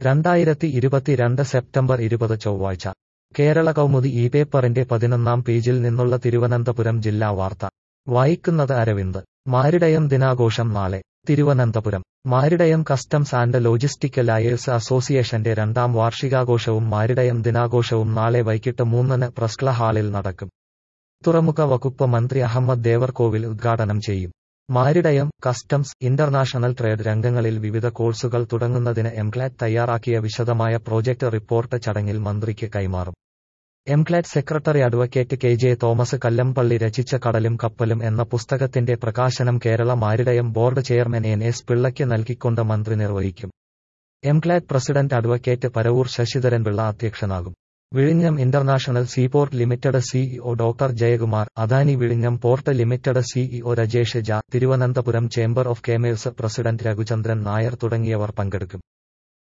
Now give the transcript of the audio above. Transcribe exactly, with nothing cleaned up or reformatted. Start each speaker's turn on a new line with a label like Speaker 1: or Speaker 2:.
Speaker 1: രണ്ടായിരത്തി ഇരുപത്തിരണ്ട് സെപ്റ്റംബർ ഇരുപത് ചൊവ്വാഴ്ച കേരള കൗമുദി ഈ പേപ്പറിന്റെ പതിനൊന്നാം പേജിൽ നിന്നുള്ള തിരുവനന്തപുരം ജില്ലാ വാർത്ത വായിക്കുന്നത് അരവിന്ദ്. മാരിടയം ദിനാഘോഷം നാളെ. Thiruvananthapuram. Maritime customs and logistical lawyers അസോസിയേഷന്റെ രണ്ടാം വാർഷികാഘോഷവും മാരിടയം ദിനാഘോഷവും നാളെ വൈകിട്ട് മൂന്നിന് പ്രസ്ക്ല ഹാളിൽ നടക്കും. തുറമുഖ വകുപ്പ് മന്ത്രി അഹമ്മദ് ദേവർകോവിൽ ഉദ്ഘാടനം ചെയ്യും. മാരിടയം, കസ്റ്റംസ്, ഇന്റർനാഷണൽ ട്രേഡ് രംഗങ്ങളിൽ വിവിധ കോഴ്സുകൾ തുടങ്ങുന്നതിന് എംക്ലാറ്റ് തയ്യാറാക്കിയ വിശദമായ പ്രോജക്ട് റിപ്പോർട്ട് ചടങ്ങിൽ മന്ത്രിക്ക് കൈമാറും. എംക്ലാറ്റ് secretary advocate K J Thomas Kallampally രചിച്ച കടലും കപ്പലും എന്ന പുസ്തകത്തിന്റെ പ്രകാശനം Kerala maritime board chairman N S പിള്ളയ്ക്ക് നൽകിക്കൊണ്ട് മന്ത്രി നിർവഹിക്കും. എംക്ലാറ്റ് പ്രസിഡന്റ് അഡ്വക്കേറ്റ് പരവൂർ ശശിധരൻപിള്ള അധ്യക്ഷനാകും. വിഴിഞ്ഞം international seaport limited CEO doctor Jayakumar, Adani വിഴിഞ്ഞം പോർട്ട് ലിമിറ്റഡ് സിഇഒ രജേഷ് ജ, Thiruvananthapuram chamber of commerce president Raghuchandran Nair തുടങ്ങിയവർ പങ്കെടുക്കും.